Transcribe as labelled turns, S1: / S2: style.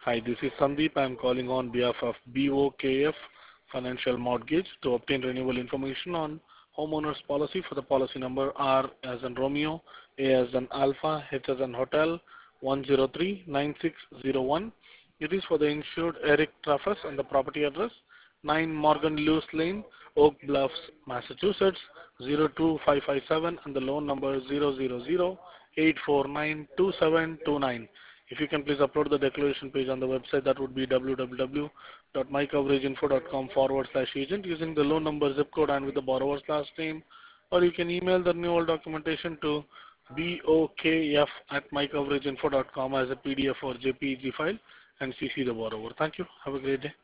S1: Hi, this is Sandeep. I'm calling on behalf of BOKF Financial Mortgage to obtain renewal information on homeowners policy for the policy number R as in Romeo, A as in Alpha, H as in Hotel 1039601. It is for the insured Eric Traffus and the property address 9 Morgan Lewis Lane, Oak Bluffs, Massachusetts 02557 and the loan number 00084922729. If you can please upload the declaration page on the website, that would be www.mycoverageinfo.com/agent using the loan number, zip code, and with the borrower's last name. Or you can email the renewal documentation to bokf@mycoverageinfo.com as a PDF or JPEG file and CC the borrower. Thank you. Have a great day.